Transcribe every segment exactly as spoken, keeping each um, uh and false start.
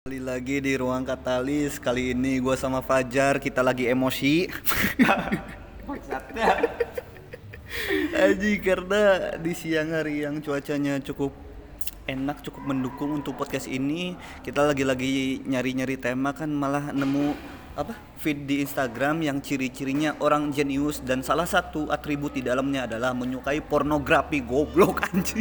Kembali lagi di Ruang Katalis. Kali ini gue sama Fajar, kita lagi emosi. Maksudnya Aji, karena di siang hari yang cuacanya cukup enak, cukup mendukung untuk podcast ini. Kita lagi-lagi nyari-nyari tema, kan malah nemu apa feed di Instagram yang ciri-cirinya orang jenius, dan salah satu atribut di dalamnya adalah menyukai pornografi. Goblok anjing.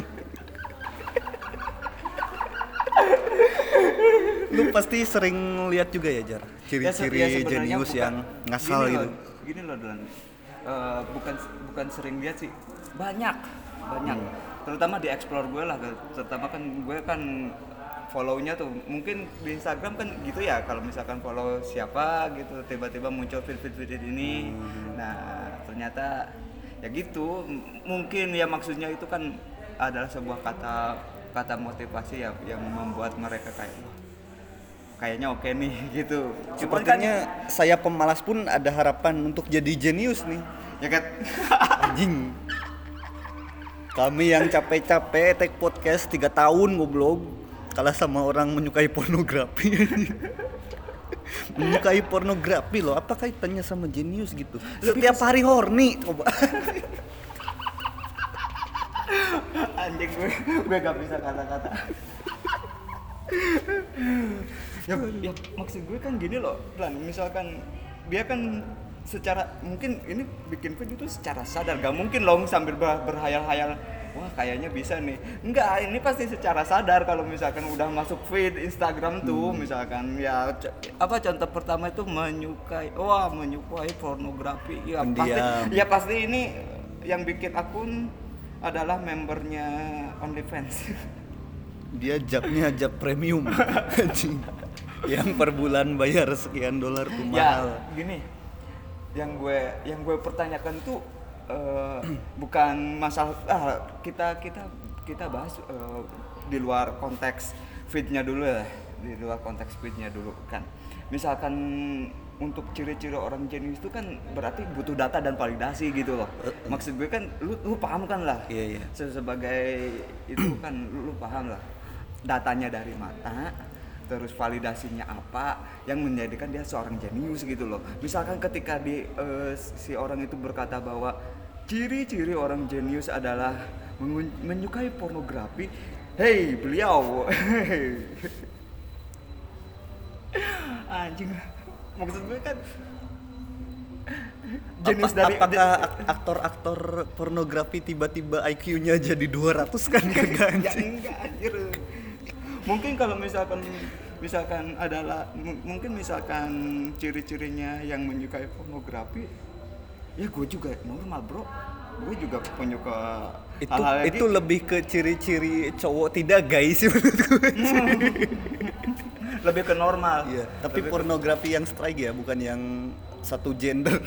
Lu pasti sering lihat juga ya, Jar, ciri-ciri ya, se- ya sebenarnya jenius bukan- yang ngasal gini gitu. loh, gini loh Dolan. Eh, bukan bukan sering lihat sih, banyak banyak Hmm. terutama di explore gue lah, terutama kan gue kan follow-nya tuh mungkin di Instagram kan gitu ya, kalau misalkan follow siapa gitu tiba-tiba muncul feed-feed ini. Hmm. Nah ternyata ya gitu, M- mungkin ya maksudnya itu kan adalah sebuah kata kata motivasi ya yang membuat mereka kayak wah, kayaknya oke nih gitu. Cuman kan Sepertinya saya pemalas pun ada harapan untuk jadi jenius nih. ya kan Anjing. Kami yang capek-capek take podcast tiga tahun goblok, kalah sama orang menyukai pornografi. Menyukai pornografi loh, apa kaitannya sama jenius gitu? Setiap hari horny coba. anjing gue gue gak bisa kata-kata. ya, ya maksud gue kan gini loh, Lan, misalkan dia kan secara mungkin ini bikin feed itu secara sadar, gak mungkin loh sambil ber- berhayal-hayal wah kayaknya bisa nih, enggak, ini pasti secara sadar. Kalau misalkan udah masuk feed Instagram tuh, Hmm. misalkan ya c- apa contoh pertama itu menyukai, wah menyukai pornografi, ya pasti, Pendiam. ya pasti ini yang bikin akun adalah membernya OnlyFans. Dia jabnya jab premium. Anjing. Yang per bulan bayar sekian dolar tuh mahal. Ya gini, yang gue yang gue pertanyakan tuh eh, bukan masalah ah, kita kita kita bahas eh, di luar konteks feednya dulu ya, di luar konteks feednya dulu kan. Misalkan untuk ciri-ciri orang jenius itu kan berarti butuh data dan validasi gitu loh. Maksud gue kan lu lu paham kan lah. Iya, iya. Se- Sebagai itu kan lu, lu paham lah. Datanya dari mana, terus validasinya apa yang menjadikan dia seorang jenius gitu loh. Misalkan ketika di eh, si orang itu berkata bahwa ciri-ciri orang jenius adalah mengun- menyukai pornografi, hey beliau, anjing, maksud gue kan jenius Apa- dari apakah ak- aktor-aktor pornografi tiba-tiba I Q-nya jadi dua ratus kan kagak ya anjing. enggak anjir. Mungkin kalau misalkan misalkan adalah m- mungkin misalkan ciri-cirinya yang menyukai pornografi, ya gue juga normal bro, gue juga penyuka Itu hal-hal yang itu gitu. lebih ke ciri-ciri cowok tidak gay sih menurut gue. Lebih ke normal. Iya, tapi Lebih ke- pornografi yang strike ya, bukan yang satu gender.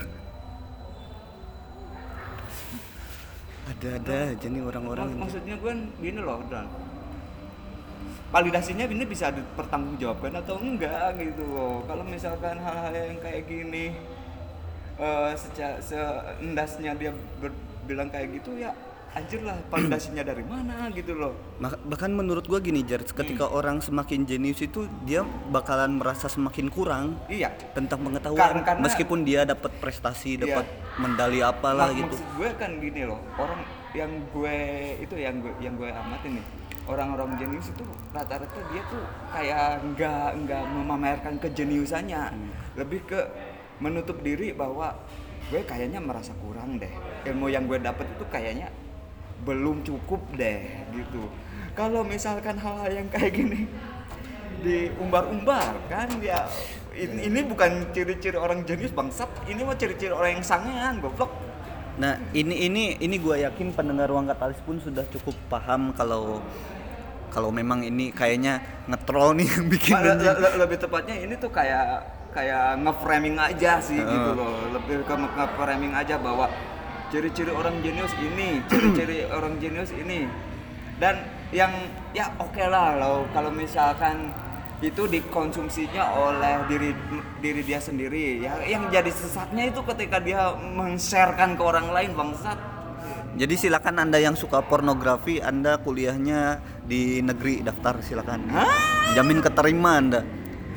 Ada-ada aja nih orang-orang Mak- ini. maksudnya gue gini loh, Dan, validasinya ini bisa dipertanggungjawabkan atau enggak gitu loh. Kalau misalkan hal-hal yang kayak gini eh secara seendasnya dia ber- bilang kayak gitu, ya anjir lah, validasinya dari mana gitu loh. Maka- bahkan menurut gua gini, Jar, ketika orang semakin jenius itu dia bakalan merasa semakin kurang Iya. tentang pengetahuan, Kar- karena- meskipun dia dapat prestasi, Iya. dapat medali apalah Mak- gitu. Maksud gue kan gini loh, orang yang gue itu yang gue yang gue amatin nih, orang-orang jenius itu rata-rata dia tuh kayak nggak nggak memamerkan kejeniusannya, lebih ke menutup diri bahwa gue kayaknya merasa kurang deh, ilmu yang gue dapet itu kayaknya belum cukup deh gitu. Kalau misalkan hal-hal yang kayak gini diumbar-umbar kan, ya ini, ini bukan ciri-ciri orang jenius bangsat, ini mah ciri-ciri orang yang sangean goblok. Nah, ini ini ini gue yakin pendengar Ruang Katalis pun sudah cukup paham kalau kalau memang ini kayaknya nge-troll nih yang bikin Ma- le- anjing. le- lebih tepatnya ini tuh kayak kayak nge-framing aja sih gitu loh, lebih ke nge-framing aja bahwa ciri-ciri orang jenius ini, ciri-ciri orang jenius ini, dan yang ya oke lah lo kalau misalkan itu dikonsumsinya oleh diri diri dia sendiri, ya yang jadi sesatnya itu ketika dia men-sharekan ke orang lain bangsat. Jadi silakan Anda yang suka pornografi, Anda kuliahnya di negeri, daftar silakan. Hah? Jamin keterima Anda.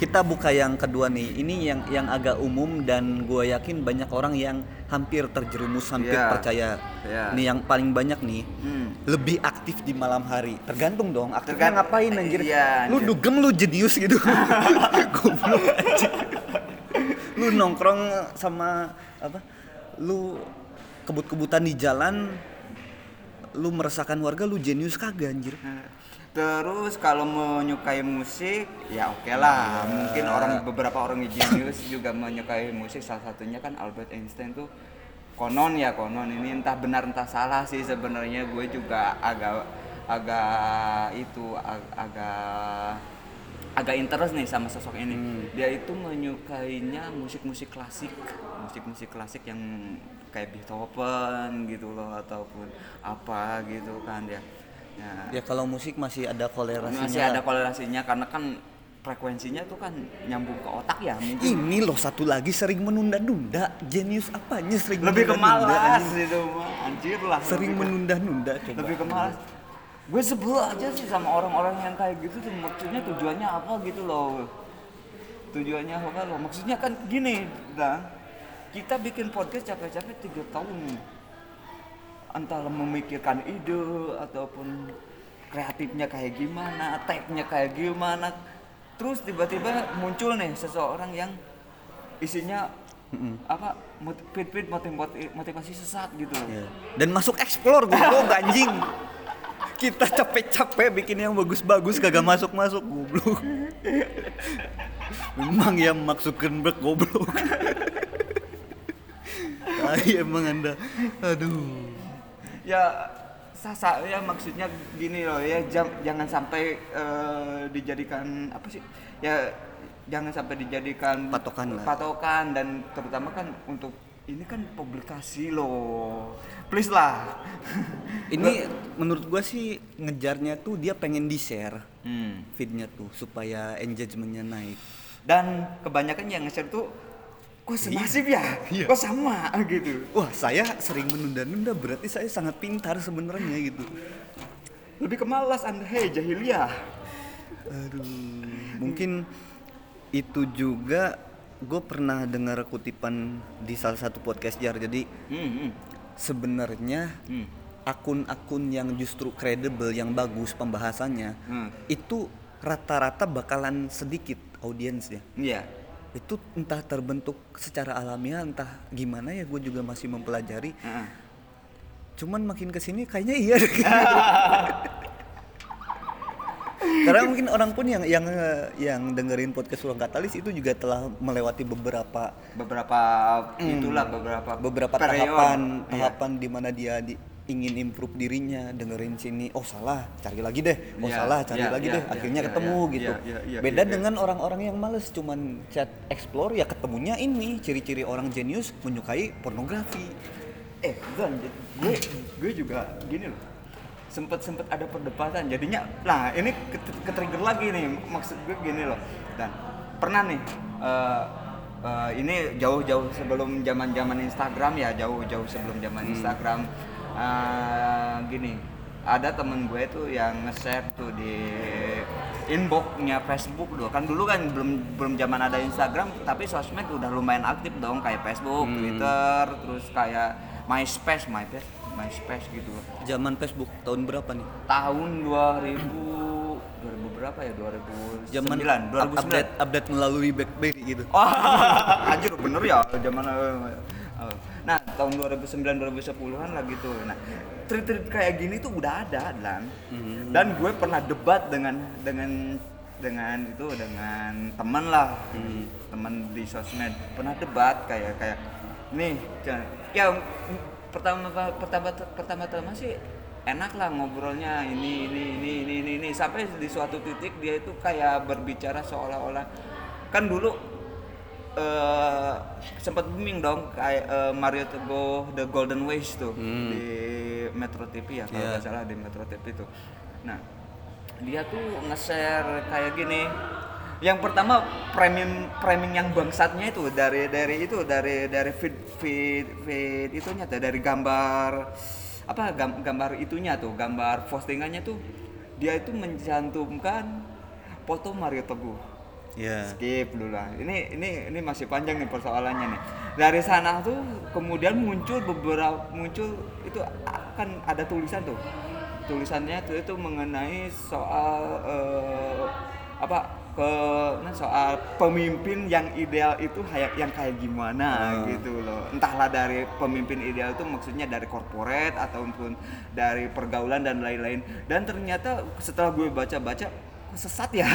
kita buka yang kedua nih. Ini yang yang agak umum dan gue yakin banyak orang yang hampir terjerumus, hampir Yeah. percaya. Yeah. Nih yang paling banyak nih, Hmm. lebih aktif di malam hari. Tergantung dong, aktifnya Tergant- ngapain anjir? Iya, Lu anjir. dugem, lu jenius gitu. Goblok anjir. Lu nongkrong sama apa? Lu kebut-kebutan di jalan, lu meresahkan warga, lu jenius kagak anjir. Terus kalau menyukai musik, ya oke lah. Mungkin orang beberapa orang genius juga menyukai musik. Salah satunya kan Albert Einstein tuh konon ya konon ini entah benar entah salah sih sebenarnya. Gue juga agak agak itu ag- agak agak interest nih sama sosok ini. Hmm. Dia itu menyukainya musik-musik klasik, musik-musik klasik yang kayak Beethoven gitu loh ataupun apa gitu kan dia. Ya, Ya kalau musik masih ada kolerasinya. masih ada kolerasinya karena kan frekuensinya tuh kan nyambung ke otak ya mungkin. Ini loh satu lagi sering menunda-nunda. Jenius apanya sering Lebih ke menunda-nunda, malas anjing? gitu mah anjir lah. Sering lebih ke- menunda-nunda coba. lebih ke malas. Gue sebel aja sih sama orang-orang yang kayak gitu tuh, maksudnya tujuannya apa gitu loh. Tujuannya apa loh? Maksudnya kan gini, Bang. Kita bikin podcast capek-capek tiga tahun. Entah memikirkan ide ataupun kreatifnya kayak gimana, tag-nya kayak gimana. Terus tiba-tiba muncul nih seseorang yang isinya apa mot- feed-feed motivasi, motivasi sesat gitu loh. Ya. Dan masuk explore goblok anjing. Kita capek-capek bikin yang bagus-bagus kagak masuk-masuk goblok. Memang yang Mark Zuckerberg goblok. Tai emang Anda. Aduh. Ya sasa ya maksudnya gini loh ya jam, jangan sampai eh, dijadikan apa sih ya jangan sampai dijadikan Patokan lah. patokan dan terutama kan untuk ini kan publikasi loh, please lah. Ini menurut gua sih ngejarnya tuh dia pengen di-share Hmm. feednya tuh supaya engagementnya naik. Dan kebanyakan yang nge-share tuh kok semasif ya, Iya. kok sama gitu. Wah, saya sering menunda-nunda berarti saya sangat pintar sebenarnya gitu. Lebih ke malas anda, hei jahiliyah. Aduh, mungkin itu juga gue pernah dengar kutipan di salah satu podcast jar. Jadi Hmm, hmm, sebenarnya hmm. akun-akun yang justru kredibel, yang bagus pembahasannya, Hmm. itu rata-rata bakalan sedikit audiensnya. Iya. Itu entah terbentuk secara alamiah, entah gimana ya, gue juga masih mempelajari. Heeh. Cuman makin kesini kayaknya iya deh. Karena mungkin orang pun yang yang yang dengerin podcast Ruang Katalis itu juga telah melewati beberapa Beberapa itulah beberapa beberapa periode. tahapan Iya. tahapan di mana dia di, ingin improve dirinya, dengerin sini, oh salah, cari lagi deh, oh Iya, salah, cari iya, lagi iya, deh, iya, akhirnya iya, ketemu iya, gitu. iya, iya, Beda iya, iya. dengan orang-orang yang males cuman chat explore, ya ketemunya ini ciri-ciri orang jenius menyukai pornografi. Eh, Gan, gue gue juga gini loh. Sempet sempet ada perdebatan jadinya. Nah, ini ke- ke-trigger lagi nih. Maksud gue gini loh. Dan pernah nih eh, eh, ini jauh-jauh sebelum zaman-zaman Instagram ya, jauh-jauh sebelum zaman Instagram. Eh, gini, ada temen gue tuh yang nge-share tuh di inbox-nya Facebook dulu kan dulu kan belum belum zaman ada Instagram tapi sosmed udah lumayan aktif dong kayak Facebook, Twitter, terus kayak MySpace, MySpace, MySpace gitu loh. Zaman Facebook tahun berapa nih? Tahun dua ribu dua ribu berapa ya? dua ribu sembilan, Zaman dua ribu sembilan. update update melalui BlackBerry gitu. Oh, anjir bener ya zaman eh, nah, tahun dua ribu sembilan dua ribu sepuluhan lah gitu. Nah, tweet-tweet kayak gini tuh udah ada dan dan gue pernah debat dengan dengan dengan itu dengan teman lah. Teman di sosmed pernah debat kayak kayak nih jangan- ya pertama pertama pertama-tama sih enak lah ngobrolnya ini ini ini ini ini, ini. Sampai di suatu titik dia itu kayak berbicara seolah-olah kan dulu eh sempat booming dong kayak eh, Mario Teguh The Golden Ways tuh di Metro T V ya kalau Iya. nggak salah di Metro T V tuh. Nah dia tuh nge-share kayak gini. Yang pertama framing framing yang bangsatnya itu dari dari itu dari dari feed feed feed itunya tuh dari gambar apa gam- gambar itunya tuh gambar postingannya tuh dia itu mencantumkan foto Mario Teguh Iya. skip dulu lah. Ini ini ini masih panjang nih persoalannya nih. Dari sana tuh kemudian muncul beberapa muncul itu akan ada tulisan tuh. Tulisannya tuh itu mengenai soal eh, apa ke nah, soal pemimpin yang ideal itu kayak yang kayak gimana Hmm. gitu loh. Entahlah dari pemimpin ideal itu maksudnya dari korporat ataupun dari pergaulan dan lain-lain. Dan ternyata setelah gue baca-baca sesat ya.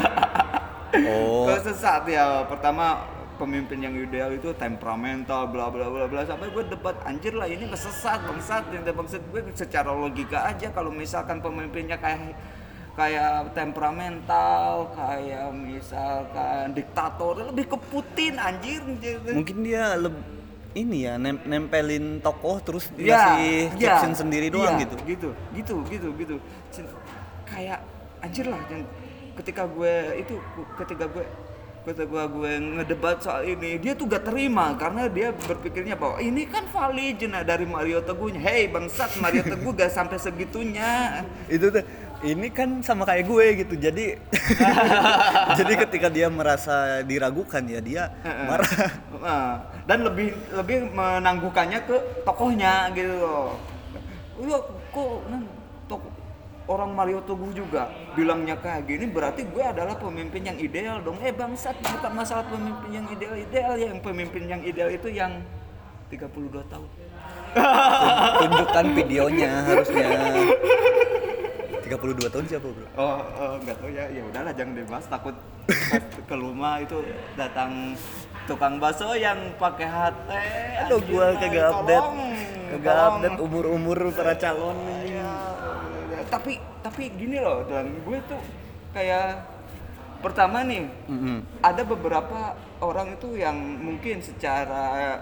Oh. Kok sesat ya. Pertama pemimpin yang ideal itu temperamental bla bla bla bla sampai gue debat anjir lah ini kesesat bangsat yang bangsat gue secara logika aja kalau misalkan pemimpinnya kayak kayak temperamental kayak misalkan diktator lebih ke Putin anjir. Mungkin dia leb- ini ya nem- nempelin tokoh terus Ya, dikasih ya, caption sendiri doang iya, gitu. gitu gitu gitu gitu Cin- kayak anjir lah yang ketika gue itu ketika gue ketika gue, gue ngedebat soal ini dia tuh gak terima karena dia berpikirnya bahwa ini kan valid nah dari Mario Teguhnya. Hei bangsat, Mario Teguh gak sampai segitunya. Itu tuh ini kan sama kayak gue gitu. Jadi jadi ketika dia merasa diragukan ya dia marah. Nah, dan lebih lebih menangguhkannya ke tokohnya gitu loh. Iya kok nah, tokoh orang Mario Teguh juga bilangnya kayak gini berarti gue adalah pemimpin yang ideal dong. Eh bangsat, bukan masalah pemimpin yang ideal-ideal ya, yang pemimpin yang ideal itu yang tiga puluh dua tahun. Tunjukkan videonya harusnya. tiga puluh dua tahun siapa, Bro? Oh, oh enggak tahu ya. Ya udahlah jangan dibahas takut pas ke rumah itu datang tukang bakso yang pakai H T. Aduh, gua Anjir, kagak update. tolong, Kagak tolong. update umur-umur para calon ini. Ya, tapi tapi gini loh dan gue tuh kayak pertama nih Mm-mm. ada beberapa orang itu yang mungkin secara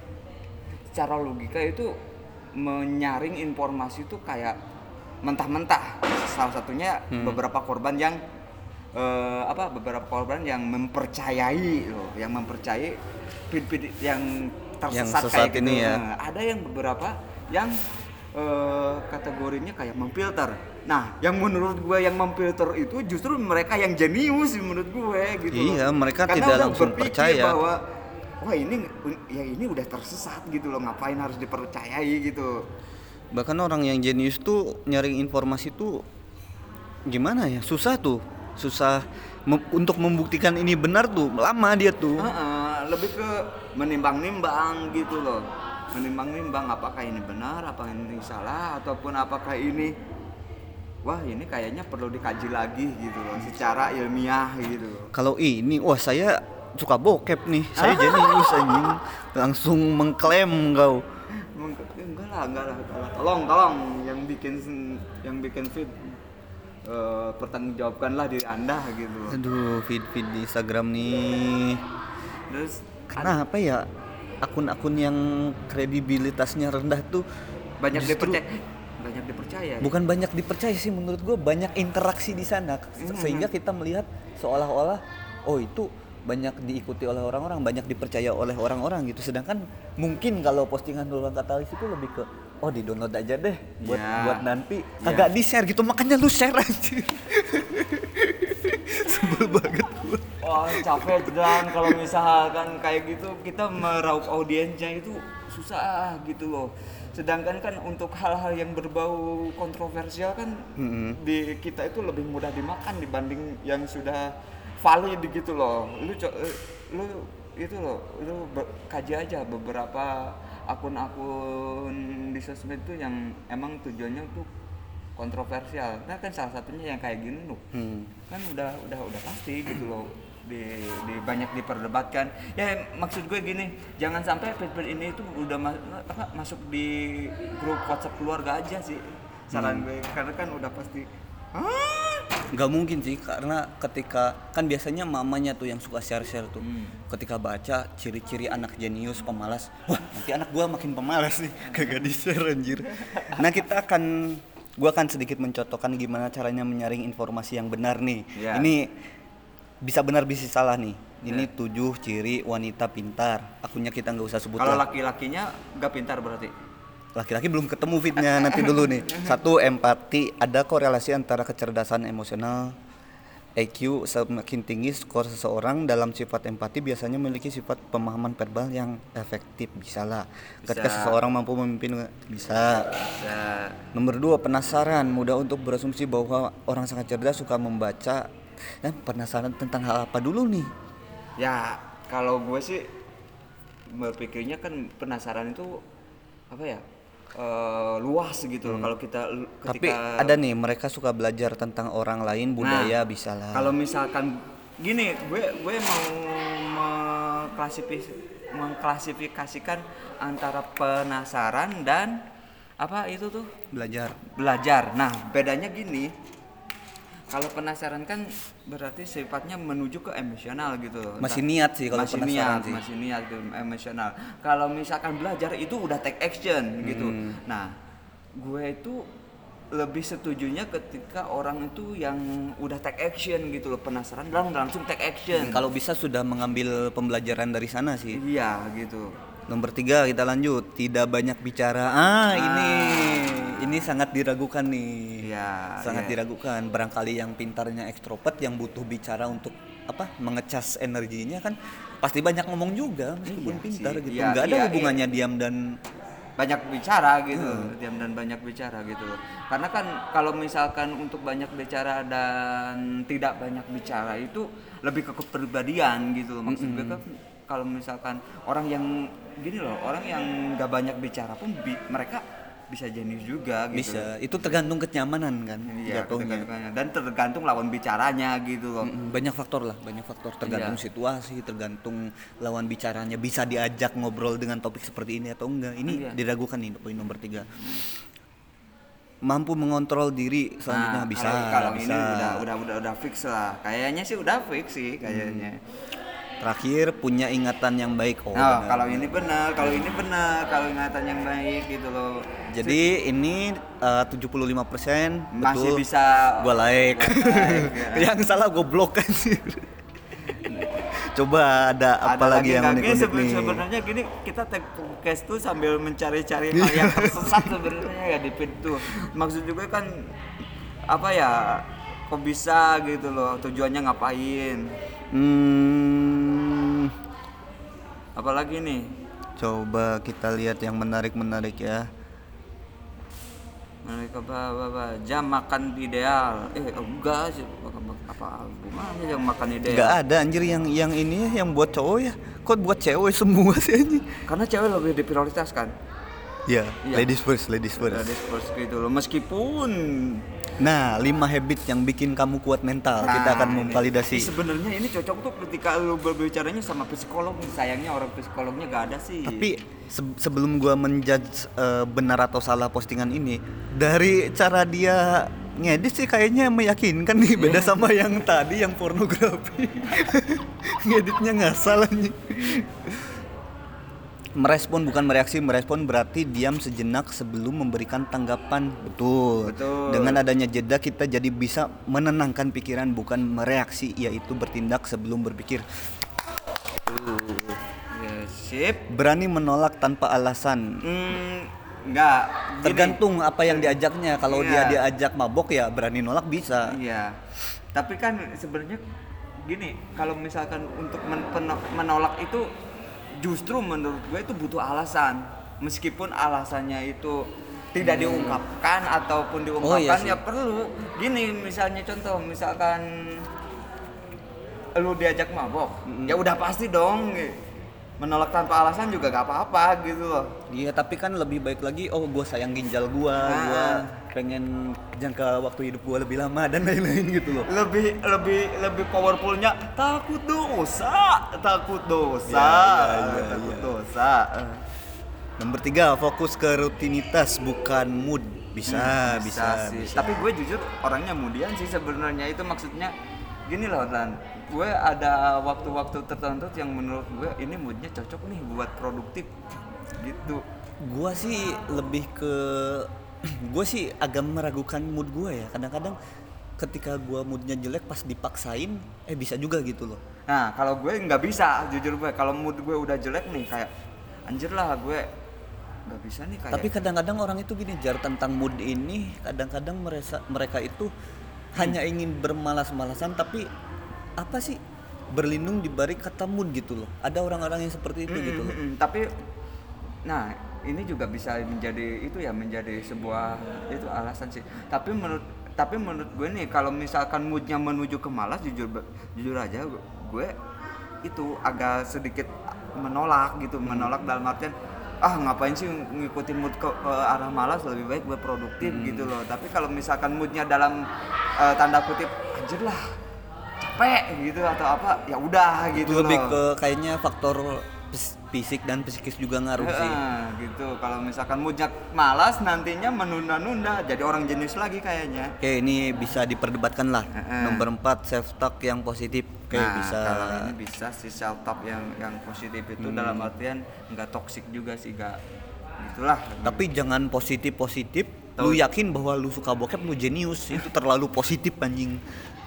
secara logika itu menyaring informasi itu kayak mentah-mentah. Salah satunya Hmm. beberapa korban yang eh, apa beberapa korban yang mempercayai loh, yang mempercayai feed-feed yang tersesat Yang sesat kayak ini gitu. ya. Nah, ada yang beberapa yang eh, kategorinya kayak memfilter. Nah, yang menurut gue yang memfilter itu justru mereka yang jenius menurut gue gitu. Iya, loh. mereka Karena tidak udah langsung berpikir percaya. bahwa wah ini ya ini udah tersesat gitu loh, ngapain harus dipercayai gitu. Bahkan orang yang jenius tuh nyari informasi tuh gimana ya? Susah tuh. Susah mem- untuk membuktikan ini benar tuh. Lama dia tuh. Heeh, lebih ke menimbang-nimbang gitu loh. Menimbang-nimbang apakah ini benar, apakah ini salah ataupun apakah ini wah ini kayaknya perlu dikaji lagi gitu loh secara ilmiah gitu loh. Kalau ini wah saya suka bokep nih. Saya jenius anjing. Langsung mengklaim kau. Emang- enggak lah, enggak lah, enggak lah. Tolong, tolong yang bikin yang bikin feed eh, pertanggungjawabkanlah diri Anda gitu loh. Aduh, feed-feed di Instagram nih. Terus Kenapa ya akun-akun yang kredibilitasnya rendah tuh banyak justru- dipercaya banyak dipercaya. bukan banyak dipercaya sih menurut gue, banyak interaksi di sana Mhm. sehingga kita melihat seolah-olah oh itu banyak diikuti oleh orang-orang, banyak dipercaya oleh orang-orang gitu. Sedangkan mungkin kalau postingan Duluan Katalis itu lebih ke oh di download aja deh buat Ya. buat nanti Ya. kagak di share gitu, makanya lu share aja. Sebel banget gue. Wah capek dan kalau misalkan kayak gitu kita meraup audiensnya itu susah gitu loh. Sedangkan kan untuk hal-hal yang berbau kontroversial kan Mm-hmm. di kita itu lebih mudah dimakan dibanding yang sudah valid gitu loh. Lu co- eh, lu itu loh, lu ber- kaji aja beberapa akun-akun di sosmed itu yang emang tujuannya tuh kontroversial. Nah kan salah satunya yang kayak gini loh. Hmm. Kan udah udah udah pasti gitu loh di, di banyak diperdebatkan ya maksud gue gini jangan sampai feed-feed ini itu udah ma- apa, masuk di grup WhatsApp keluarga aja sih saran Hmm. gue karena kan udah pasti ah Nggak mungkin sih, karena ketika kan biasanya mamanya tuh yang suka share-share tuh. Hmm. Ketika baca ciri-ciri anak jenius pemalas, wah nanti anak gua makin pemalas nih, kagak di-share anjir. Nah, kita akan gua akan sedikit mencontohkan gimana caranya menyaring informasi yang benar nih. Ya. Ini bisa benar bisa salah nih. Ini Ya. tujuh ciri wanita pintar. Akunnya kita nggak usah sebut kalau lah. laki-lakinya gak pintar berarti Laki-laki belum ketemu fitnya, nanti dulu nih. Satu, empati. Ada korelasi antara kecerdasan emosional I Q semakin tinggi skor seseorang dalam sifat empati biasanya memiliki sifat pemahaman verbal yang efektif. Bisa lah. Ketika Bisa. seseorang mampu memimpin bisa. Bisa. Nomor dua, penasaran, mudah untuk berasumsi bahwa orang sangat cerdas, suka membaca. Dan penasaran tentang hal apa dulu nih? Ya kalau gue sih berpikirnya kan penasaran itu apa ya, eh, luas gitu loh. Kalau kita Tapi ketika ada nih, mereka suka belajar tentang orang lain, budaya, Nah, bisa lah. kalau misalkan gini, gue gue mau mengklasifikasi mengklasifikasikan antara penasaran dan apa itu tuh Belajar. belajar. Nah, bedanya gini. Kalau penasaran kan berarti sifatnya menuju ke emosional gitu. Masih Nah, niat sih kalau masih penasaran niat, sih. masih niat gitu, emosional. Kalau misalkan belajar itu udah take action gitu. Hmm. Nah, gue itu lebih setujunya ketika orang itu yang udah take action gitu loh, penasaran dan langsung take action. Kalau bisa sudah mengambil pembelajaran dari sana sih. Iya gitu. Nomor tiga, kita lanjut. Tidak banyak bicara. Ah, ini ini sangat diragukan nih. Iya, Sangat iya. diragukan. Barangkali yang pintarnya ekstrovert yang butuh bicara untuk apa? Mengecas energinya kan pasti banyak ngomong juga meskipun Iya pintar sih. gitu. Iya, Enggak ada iya, hubungannya diam dan banyak bicara gitu, Hmm. diam dan banyak bicara gitu. Karena kan kalau misalkan untuk banyak bicara dan tidak banyak bicara itu lebih ke kepribadian gitu. Maksud gue kan kalau misalkan orang yang gini loh, orang yang nggak banyak bicara pun bi- mereka bisa jenius juga gitu. bisa. Itu tergantung kenyamanan kan Iya, jatuhnya. tergantung- dan tergantung lawan bicaranya gitu loh. Mm, banyak faktor lah, banyak faktor tergantung Iya. situasi, tergantung lawan bicaranya bisa diajak ngobrol dengan topik seperti ini atau enggak. Ini Iya. diragukan nih poin nomor tiga. Mampu mengontrol diri selanjutnya Nah, bisa. kalau, kalau bisa. ini udah udah udah udah fix lah. Kayaknya sih udah fix sih kayaknya. Terakhir, punya ingatan yang baik. Oh, Nah, benar. kalau ini benar, kalau ini benar, kalau ingatan yang baik gitu loh. Jadi ini uh, tujuh puluh lima persen Masih betul. bisa Gua like. gua like, ya. Yang salah gue blok kan sih. Coba ada apa lagi yang nggak? Gini, unik-unik seben- nih? sebenarnya gini kita take podcast tuh sambil mencari-cari hal yang tersesat sebenarnya ya di feed tuh. Maksud juga kan apa ya? Kok bisa gitu loh, tujuannya ngapain? Hmm, Apalagi nih? coba kita lihat yang menarik-menarik ya. Mereka apa, jam makan ideal. Eh enggak sih, apa gimana jam makan ideal? Nggak ada anjir yang yang ini ya, yang buat cowok ya. Kok buat cewek semua sih anjing? Karena cewek lebih diprioritaskan. Ya, Iya. ladies first, ladies first. Ladies first gitu loh. Meskipun Nah, lima habit yang bikin kamu kuat mental. Kita Nah, akan ini- memvalidasi. ini sebenarnya ini cocok tuh ketika lu berbicaranya sama psikolog. Sayangnya orang psikolognya gak ada sih. Tapi se- sebelum gua menjudge eh, benar atau salah postingan ini, dari cara dia ngedit sih kayaknya meyakinkan nih, beda sama yang tadi yang pornografi. Ngeditnya ngasal anjing. Merespon bukan mereaksi, merespon berarti diam sejenak sebelum memberikan tanggapan. Betul. Betul. Dengan adanya jeda kita jadi bisa menenangkan pikiran, bukan mereaksi, yaitu bertindak sebelum berpikir. Ya, sip. Berani menolak tanpa alasan. Hmm, enggak. Gini. Tergantung apa yang diajaknya. Kalau Iya. dia diajak mabok ya berani nolak bisa. Iya. Tapi kan sebenarnya gini, kalau misalkan untuk men- peno- menolak itu justru menurut gue itu butuh alasan. Meskipun alasannya itu tidak diungkapkan ataupun Oh, iya diungkapkan sih. ya perlu. Gini misalnya contoh, misalkan lu diajak mabok, ya udah pasti dong menolak tanpa alasan juga gak apa-apa gitu loh. Iya, tapi kan lebih baik lagi, oh gue sayang ginjal gua, gua Ah. pengen jangka waktu hidup gua lebih lama dan lain-lain gitu loh. Lebih lebih lebih powerfulnya takut dosa, takut dosa, Ya, ya, ya, takut ya. dosa. Nomor tiga, fokus ke rutinitas bukan mood. Bisa, Hmm, bisa, sih. bisa. Tapi gue jujur orangnya kemudian sih sebenarnya, itu maksudnya gini loh Lan. Gue ada waktu-waktu tertentu yang menurut gue ini moodnya cocok nih buat produktif gitu. Gua sih lebih ke gue sih agak meragukan mood gue ya. Kadang-kadang ketika gua moodnya jelek pas dipaksain eh bisa juga gitu loh. Nah kalau gue nggak bisa, jujur gue kalau mood gue udah jelek nih kayak anjir lah gue nggak bisa nih kayak. Tapi kadang-kadang orang itu gini jar tentang mood ini, kadang-kadang mereka mereka itu hanya ingin bermalas-malasan, tapi apa sih, berlindung di balik kata mood gitu loh. Ada orang-orang yang seperti itu Mm, gitu mm, loh. mm. Tapi nah ini juga bisa menjadi itu ya, menjadi sebuah itu alasan sih. Tapi menurut tapi menurut gue nih, kalau misalkan moodnya menuju ke malas, jujur jujur aja gue, gue itu agak sedikit menolak gitu, menolak dalam artian ah ngapain sih ngikutin mood ke, ke arah malas, lebih baik gue produktif Hmm. gitu loh. Tapi kalau misalkan moodnya dalam uh, tanda kutip anjir lah capek gitu atau apa, ya udah Itu gitu lebih loh. ke kayaknya faktor pis- fisik dan psikis juga ngaruh sih. Heeh, gitu. Kalau misalkan moodnya malas, nantinya menunda-nunda, jadi orang jenius lagi kayaknya. Oke, ini bisa diperdebatkan lah. Heeh. Nomor empat, self talk yang positif. Oke, Nah, bisa. kalau ini bisa si self talk yang yang positif itu Hmm. dalam artian nggak toksik juga sih, nggak gitulah. Tapi jangan positif-positif. Tahu. Lu yakin bahwa lu suka bokep, lu jenius. Itu terlalu positif anjing.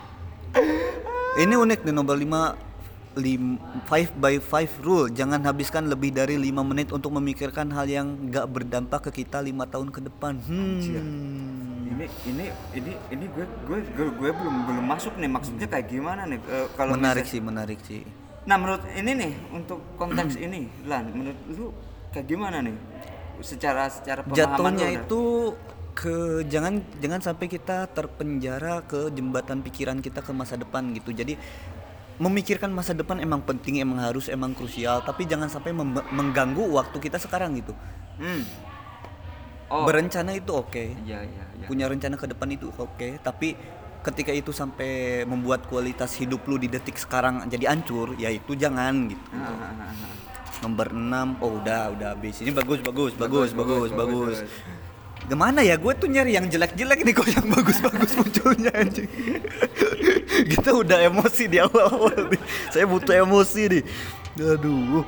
Ini unik nih nomor lima, five by five rule. Jangan habiskan lebih dari lima menit untuk memikirkan hal yang gak berdampak ke kita lima tahun ke depan. Anjir. Hmm. Ini ini ini ini gue gue gue, gue belum belum masuk nih, maksudnya kayak gimana nih eh, kalau Menarik misal- sih, menarik sih. Nah, menurut ini nih untuk konteks ini, Lan, menurut lu kayak gimana nih? Secara secara pemahaman Jatuhnya lu udah- itu ke jangan jangan sampai kita terpenjara ke jembatan pikiran kita ke masa depan gitu. Jadi memikirkan masa depan emang penting, emang harus, emang krusial, tapi jangan sampai mem- mengganggu waktu kita sekarang gitu. Hmm. Oh. Berencana itu oke. Iya, iya, iya. Punya rencana ke depan itu oke, tapi ketika itu sampai membuat kualitas hidup lu di detik sekarang jadi hancur, ya itu jangan gitu. Ah, ah, ah, ah. Nomor enam, oh udah udah habis. Ini bagus bagus bagus bagus bagus. bagus. Gimana ya, gue tuh nyari yang jelek-jelek nih kok yang bagus-bagus munculnya anjing. Kita udah emosi di awal-awal nih. Saya butuh emosi nih. Aduh.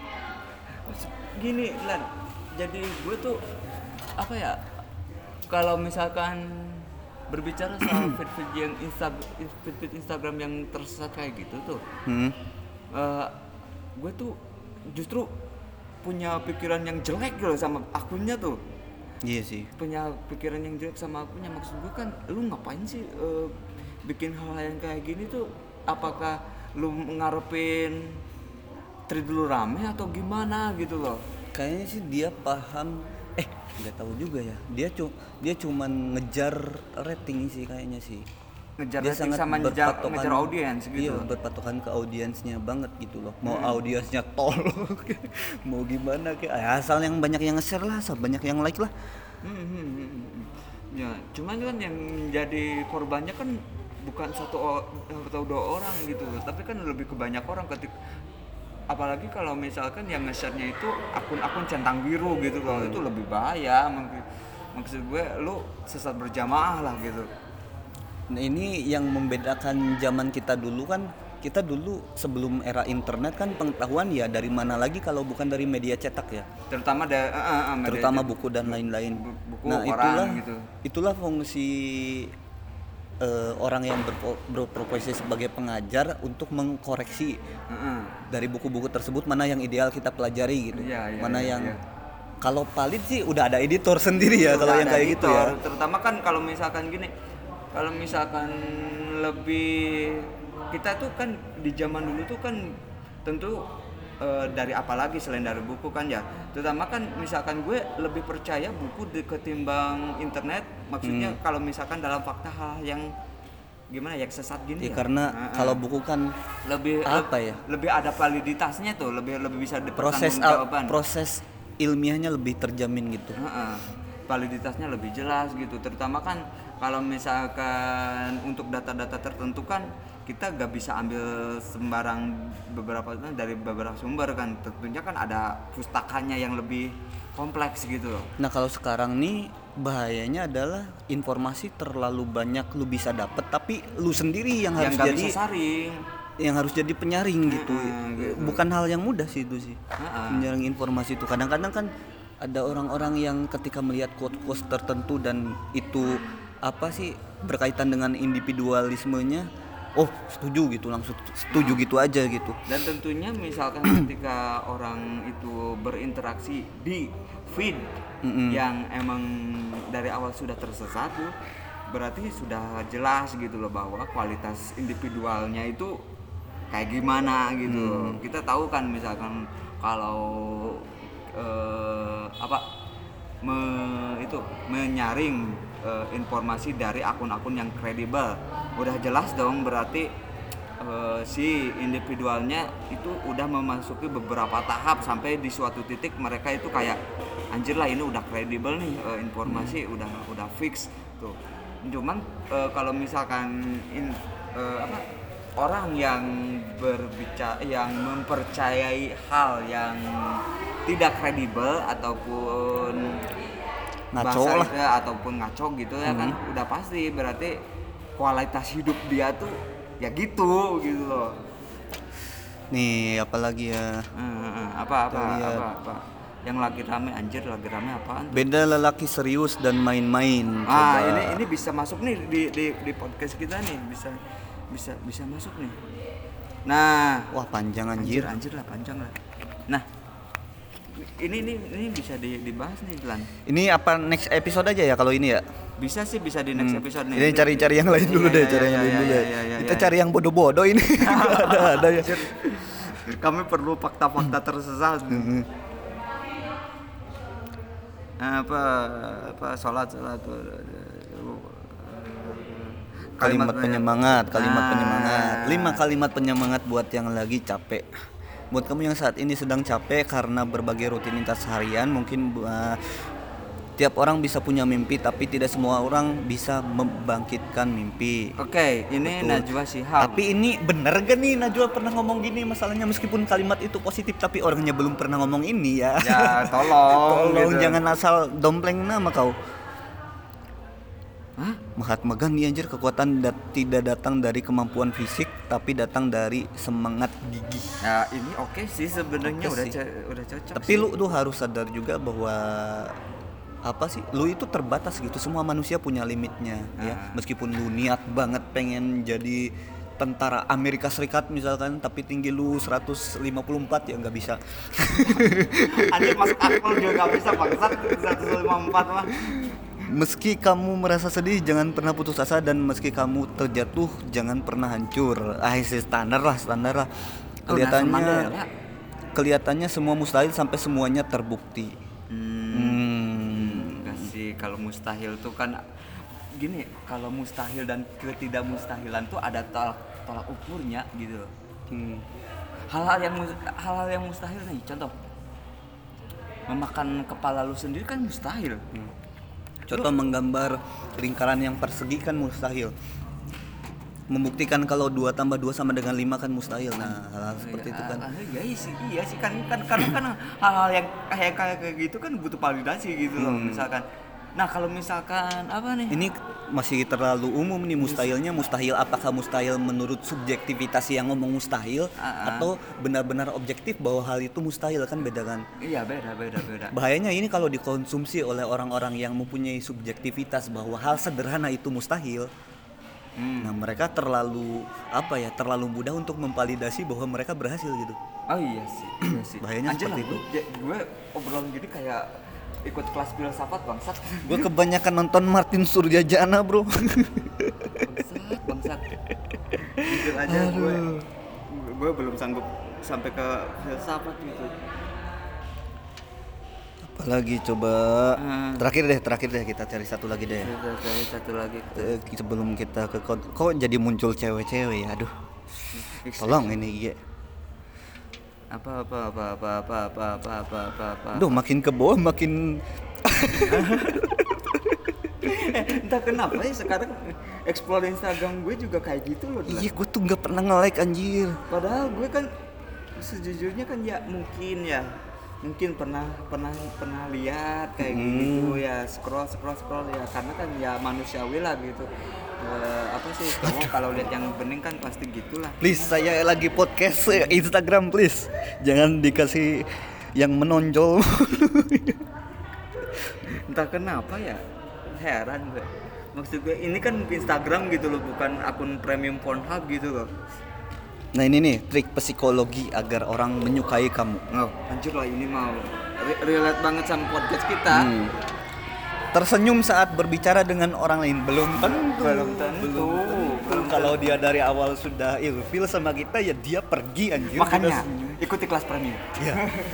Gini, Lan. Jadi gue tuh apa ya? Kalau misalkan berbicara soal feed-feed yang Insta, feed-feed Instagram yang tersesat kayak gitu tuh, Hmm. eh, gue tuh justru punya pikiran yang jelek gitu sama akunnya tuh. Iya sih. Punya pikiran yang jelek sama akunnya. Maksud gue kan, lu ngapain sih eh, bikin hal yang kayak gini tuh? Apakah lu ngarepin thread lu rame atau gimana gitu loh? Kayaknya sih dia paham. Eh, nggak tahu juga ya. Dia cu dia cuman ngejar rating sih kayaknya sih. Ngejar Dia rating sangat sama ngejar, berpatokan- ngejar audiens gitu. Iya, berpatokan ke audiensnya banget gitu loh. Mau audiensnya tolol, mau gimana kayak asal yang banyak yang nge-share lah, asal banyak yang like lah. Hmm, hmm, hmm, hmm, hmm. Ya, cuman kan yang jadi korbannya kan bukan satu o- atau dua orang gitu loh, tapi kan lebih ke banyak orang ketik. Apalagi kalau misalkan yang nge-share-nya itu akun-akun centang biru gitu loh, itu lebih bahaya. Mak- Maksud gue, lu sesat berjamaah lah gitu. Nah, ini yang membedakan zaman kita dulu kan, kita dulu sebelum era internet kan pengetahuan ya dari mana lagi kalau bukan dari media cetak ya. Terutama da- eh, eh, eh, Terutama media- buku dan lain-lain. Bu- buku, Nah, koran itulah gitu. itulah fungsi eh, orang yang berpo- berprofesi sebagai pengajar untuk mengkoreksi Heeh. dari buku-buku tersebut mana yang ideal kita pelajari gitu. Iya, iya, mana iya, yang iya. kalau palit sih udah ada editor sendiri ya Udah kalau yang ada kayak gitu ya. editor. Terutama kan kalau misalkan gini, kalau misalkan lebih kita tuh kan di zaman dulu tuh kan tentu eh, dari apa lagi selain dari buku kan ya. Terutama kan misalkan gue lebih percaya buku di- ketimbang internet. Maksudnya Hmm. kalau misalkan dalam fakta hal yang gimana ya sesat gini Ya, ya. karena Heeh. kalau buku kan lebih apa le- ya? lebih ada validitasnya tuh, lebih lebih bisa proses al- dipertanggungjawabkan. proses ilmiahnya lebih terjamin gitu. Heeh. Validitasnya lebih jelas gitu, terutama kan kalau misalkan untuk data-data tertentu kan kita gak bisa ambil sembarang beberapa dari beberapa sumber kan, tentunya kan ada pustakannya yang lebih kompleks gitu loh. Nah kalau sekarang nih bahayanya adalah informasi terlalu banyak lu bisa dapet tapi lu sendiri yang Yang harus gak jadi bisa saring. yang harus jadi penyaring gitu. Heeh, gitu. Bukan hal yang mudah sih itu sih. Heeh. Menyaring informasi itu kadang-kadang kan ada orang-orang yang ketika melihat quote-quote tertentu dan itu apa sih berkaitan dengan individualismenya, oh setuju gitu, langsung setuju gitu aja gitu. Dan tentunya misalkan ketika orang itu berinteraksi di feed Mm-mm. yang emang dari awal sudah tersesat tuh, berarti sudah jelas gitu loh bahwa kualitas individualnya itu kayak gimana gitu. Hmm. Kita tahu kan misalkan kalau eh, apa me, itu menyaring eh, informasi dari akun-akun yang kredibel, udah jelas dong berarti eh, si individualnya itu udah memasuki beberapa tahap sampai di suatu titik mereka itu kayak anjir lah ini udah kredibel nih eh, informasi hmm. udah udah fix tuh. Cuman uh, kalau misalkan in, uh, apa orang yang berbicara yang mempercayai hal yang tidak kredibel ataupun ngaco lah itu, ataupun ngaco gitu ya hmm. kan udah pasti berarti kualitas hidup dia tuh ya gitu gitu loh. Nih apalagi ya hmm, apa apa apa, apa apa yang lagi rame anjir lagi rame apaan? Beda lelaki serius dan main-main. Ah coba. ini ini bisa masuk nih di, di di podcast kita nih bisa bisa bisa masuk nih. Nah, wah panjang anjir. Anjir, anjir lah panjang lah. Nah, ini ini ini bisa di, dibahas nih Glan. Ini apa next episode aja ya kalau ini ya? Bisa sih bisa di next hmm. episode nih. Ini cari-cari yang lain dulu deh, cari yang lain dulu ya. Kita cari yang bodoh-bodoh ini. ada ada ya. Kami perlu fakta-fakta tersesat. apa apa sholat sholat kalimat penyemangat kalimat ah. penyemangat lima kalimat penyemangat buat yang lagi capek, buat kamu yang saat ini sedang capek karena berbagai rutinitas harian. Mungkin uh, tiap orang bisa punya mimpi tapi tidak semua orang bisa membangkitkan mimpi. Oke, ini betul. Najwa Shihab. Tapi ini bener gak nih Najwa pernah ngomong gini? Masalahnya meskipun kalimat itu positif tapi orangnya belum pernah ngomong ini ya. Ya tolong. tolong gitu. Jangan asal dompleng nama kau. Hah? Mahatma Gandhi anjir, kekuatan dat- tidak datang dari kemampuan fisik tapi datang dari semangat gigih. Nah ini oke okay sih sebenarnya okay udah sih. Co- udah cocok. Tapi sih. Lu tuh harus sadar juga bahwa apa sih, lu itu terbatas gitu. Semua manusia punya limitnya ah. ya. Meskipun lu niat banget pengen jadi tentara Amerika Serikat misalkan, tapi tinggi lu seratus lima puluh empat ya nggak bisa. Anjir masuk akal juga nggak bisa bangsat seratus lima puluh empat mah. Meski kamu merasa sedih, jangan pernah putus asa, dan meski kamu terjatuh, jangan pernah hancur. Ah, itu standar lah, standar lah. Kelihatannya, oh, nah, kelihatannya semua mustahil sampai semuanya terbukti. Hmm. hmm. Gak sih, kalau mustahil tuh kan gini, kalau mustahil dan ketidakmustahilan tuh ada tolak tolak ukurnya gitu. Hmm. Hal-hal yang hal-hal yang mustahil nih, contoh memakan kepala lu sendiri kan mustahil. Hmm. Contoh menggambar lingkaran yang persegi kan mustahil. Membuktikan kalau dua tambah dua sama dengan lima kan mustahil. Nah, hal-hal oh, seperti ya, itu kan. Iya sih, iya sih kan kan karena kan hal-hal yang kayak kayak gitu kan butuh validasi gitu loh, hmm. misalkan. Nah, kalau misalkan apa nih? Ini masih terlalu umum nih mustahilnya. Mustahil apakah mustahil menurut subjektivitas yang ngomong mustahil uh-uh. atau benar-benar objektif bahwa hal itu mustahil, kan beda kan? Iya, beda beda beda. Bahayanya ini kalau dikonsumsi oleh orang-orang yang mempunyai subjektivitas bahwa hal sederhana itu mustahil. Hmm. Nah, mereka terlalu apa ya? Terlalu mudah untuk memvalidasi bahwa mereka berhasil gitu. Oh iya sih, iya sih. Bahayanya Anjir seperti lah, itu. Gue obrolan gini kayak ikut kelas filsafat bangsat. Gue kebanyakan nonton Martin Suryajana bro. Bangsat, bangsat. Jujur aja gue, gue belum sanggup sampai ke filsafat gitu. Apalagi coba hmm. terakhir deh, terakhir deh kita cari satu lagi deh. Kita cari satu lagi. Sebelum kita ke kok, kok jadi muncul cewek-cewek ya, aduh. Tolong ini ya. apa apa apa apa apa apa apa apa apa apa Duh, makin ke bawah makin eh, entah kenapa ya sekarang explore Instagram gue juga kayak gitu loh. Iya, gue tuh nggak pernah nge-like anjir. Padahal gue kan sejujurnya kan ya mungkin ya mungkin pernah pernah pernah lihat kayak hmm. gitu ya, scroll scroll scroll ya, karena kan ya manusiawi lah gitu. Uh, apa sih kamu kalau lihat yang bening kan pasti gitulah. Please, saya lagi podcast Instagram, please jangan dikasih yang menonjol. Entah kenapa ya, heran gue. Maksud gue ini kan Instagram gitu loh, bukan akun premium Pornhub gitu loh. Nah ini nih trik psikologi agar orang menyukai kamu. Oh, anjir lah, ini mau relate banget sama podcast kita. Hmm. tersenyum saat berbicara dengan orang lain. Belum tentu. Belum tentu. Belum kalau dia dari awal sudah ilfil sama kita ya dia pergi anjir. Makanya Kita senyum. ikuti kelas premium. Ya.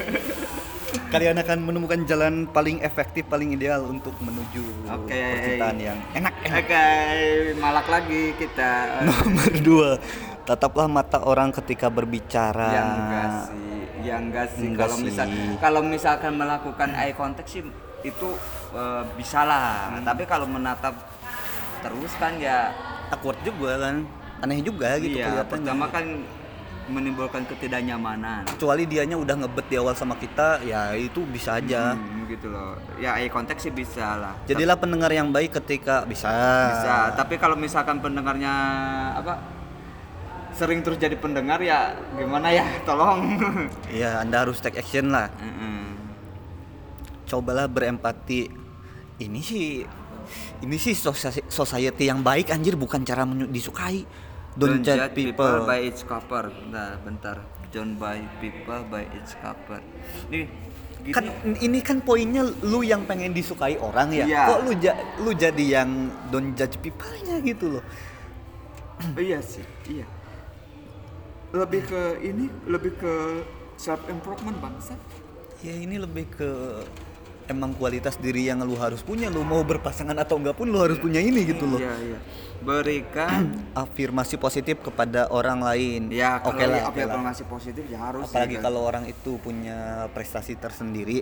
Kalian akan menemukan jalan paling efektif, paling ideal untuk menuju Oke. percintaan yang enak. Oke, malak lagi kita. Nomor dua, tataplah mata orang ketika berbicara. Ya enggak sih, ya enggak sih. Enggak Kalau sih. misal kalau misalkan melakukan eye contact sih itu uh, bisa lah. Hmm. Tapi kalau menatap terus kan ya Awkward juga kan, aneh juga gitu iya, kelihatannya. pertama kan menimbulkan ketidaknyamanan. Kecuali dianya udah ngebet di awal sama kita, ya itu bisa aja. Hmm, gitu loh. Ya eye contact sih bisa lah. Jadilah pendengar yang baik ketika bisa. Bisa, tapi kalau misalkan pendengarnya apa sering terus jadi pendengar ya gimana ya, tolong. Ya, Anda harus take action lah. Mm-mm. Cobalah berempati. Ini sih ini sih sosia- society yang baik anjir, bukan cara menyu- disukai. Don't, judge people. by its cover. Nah, bentar. Don't by people by its cover. Nih, gini. Kan ini kan poinnya lu yang pengen disukai orang ya. Iya. Kok lu ja- lu jadi yang don't judge people-nya gitu loh. Iya sih, iya. Lebih ke ini, lebih ke self improvement bangsa. Ya ini lebih ke emang kualitas diri yang lu harus punya. Lu mau berpasangan atau enggak pun lu harus punya ini gitu loh. Iya, iya. Berikan Afirmasi positif kepada orang lain. ya kalau Oke lah, apa oke lah. afirmasi positif ya harus Apalagi sih, kan. kalau orang itu punya prestasi tersendiri.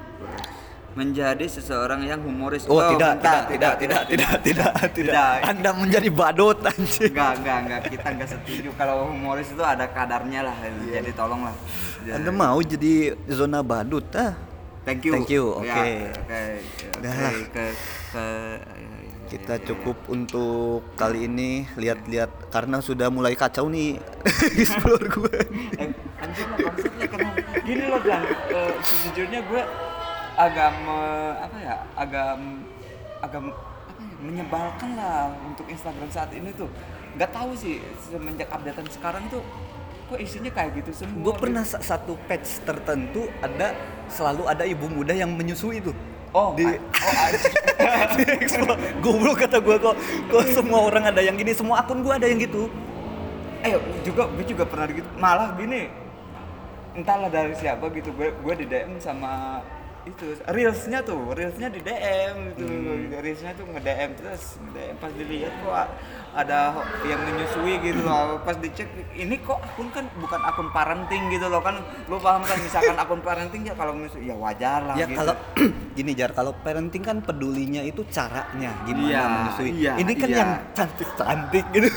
Menjadi seseorang yang humoris. Oh, tidak, bentar, tidak, tidak, tidak, tidak, tidak, Tidak. Anda menjadi badut anjir. Enggak, enggak, enggak, kita enggak setuju kalau humoris itu ada kadarnya lah. Jadi tolonglah. Anda mau jadi zona badut ah? Thank you. Thank you, oke. Ya, oke. Udah Oke, lah. ke ke ya, ya, Kita ya, ya. cukup untuk kali ini lihat-lihat karena sudah mulai kacau nih explore gue. Eh, anjir lah konsepnya karena gini loh Dan, eh, sejujurnya gue agak me, apa ya, agak agak apa ya, menyebalkan lah untuk Instagram saat ini tuh. Nggak tahu sih semenjak updatean sekarang tuh kok isinya kayak gitu semua. Gue pernah sa- satu page tertentu ada selalu ada ibu muda yang menyusui tuh. Oh, di a- oh anjir. di explore. Goblok kata gue, kok kok semua orang ada yang gini, semua akun gue ada yang gitu. Eh juga gue juga pernah gitu, malah gini entahlah dari siapa gitu, gue gue di D M sama itu reelsnya tuh reelsnya di D M gitu. Hmm. Reelsnya tuh nge-D M terus nge-D M pas dilihat kok ada yang menyusui gitu loh, pas dicek ini kok akun kan bukan akun parenting gitu loh, kan lu paham kan, misalkan akun parenting ya kalau menyusui ya wajar lah Ya gitu. kalau gini Jar, kalau parenting kan pedulinya itu caranya gimana Iya, menyusui. iya, Ini kan iya. yang cantik-cantik gitu.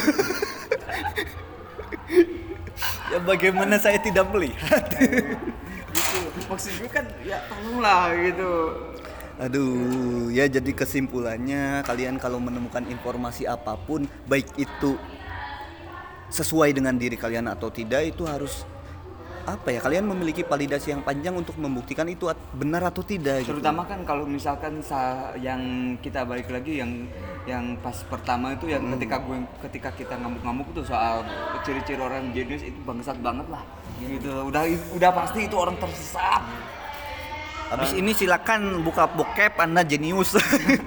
Ya bagaimana saya tidak melihat. Gitu maksud gue kan ya tolonglah gitu. Aduh, ya jadi kesimpulannya kalian kalau menemukan informasi apapun, baik itu sesuai dengan diri kalian atau tidak, itu harus apa ya? Kalian memiliki validasi yang panjang untuk membuktikan itu at- benar atau tidak. gitu. Terutama kan kalau misalkan sa- yang kita balik lagi yang yang pas pertama itu yang Hmm. ketika gue ketika kita ngamuk-ngamuk tuh soal ciri-ciri orang jenius itu bangsat banget lah. Gitu. Udah udah pasti itu orang tersesat. Habis ini silakan buka bokep, Anda jenius.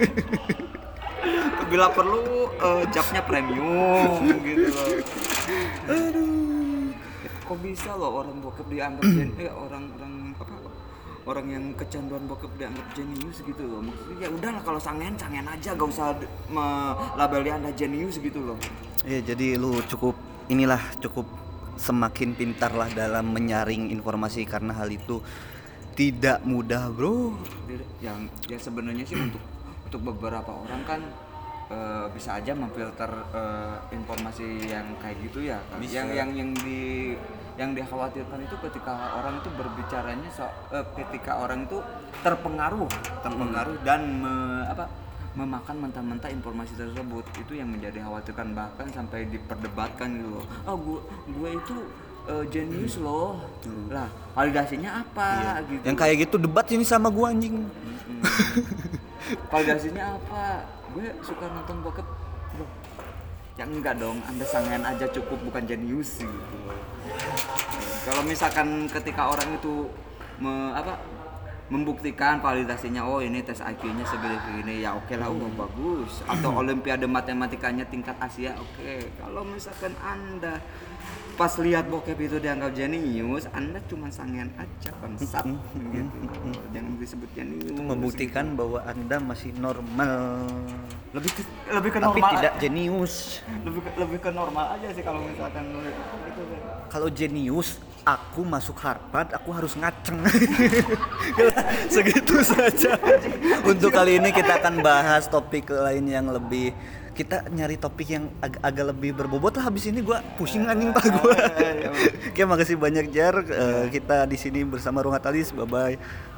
Bila perlu eh, japnya premium gitu loh. Aduh. Kok bisa loh orang bokep dianggap jenius, eh, orang-orang apa? Orang yang kecanduan bokep dianggap jenius gitu loh. Maksudnya ya udahlah kalau sangen sangen aja, gak usah d- melabeli Anda jenius gitu loh. Ya jadi lu cukup inilah cukup semakin pintarlah dalam menyaring informasi karena hal itu tidak mudah, bro. Yang ya sebenarnya sih untuk untuk beberapa orang kan eh, bisa aja memfilter eh, informasi yang kayak gitu ya. Kan? Bisa. Yang yang yang di yang dikhawatirkan itu ketika orang itu berbicaranya so, eh, ketika orang itu terpengaruh, terpengaruh dan me, apa memakan mentah-mentah informasi tersebut, itu yang menjadi khawatirkan, bahkan sampai diperdebatkan gitu loh. Oh, gue gue itu uh, jenius loh. Lah, validasinya apa gitu. Yang kayak gitu debat ini sama gua anjing. Mm-mm. Validasinya apa? Gue suka nonton bokep. Loh, ya enggak dong, Anda sangen aja cukup, bukan jenius gitu. Kalau misalkan ketika orang itu me, apa membuktikan validasinya, oh ini tes I Q-nya segini-segini ya oke lah, oh bagus, atau olimpiade matematikanya tingkat Asia oke. Kalau misalkan Anda pas lihat bokep itu dianggap jenius, Anda cuma sangean aja bangsat gitu. Jangan disebut jenius. Itu membuktikan bahwa Anda masih normal. Lebih ke, lebih ke Tapi normal tidak a- jenius. lebih ke, lebih ke normal aja sih kalau misalkan gitu kan. Kalau jenius, aku masuk Harvard, aku harus ngaceng. Segitu saja. Untuk kali ini kita akan bahas topik lain yang lebih, kita nyari topik yang ag- agak lebih berbobot lah. Habis ini gue pusing anjing pak gue. Oke, makasih banyak Jar. Eh, kita di sini bersama Rungat Alis. Bye bye.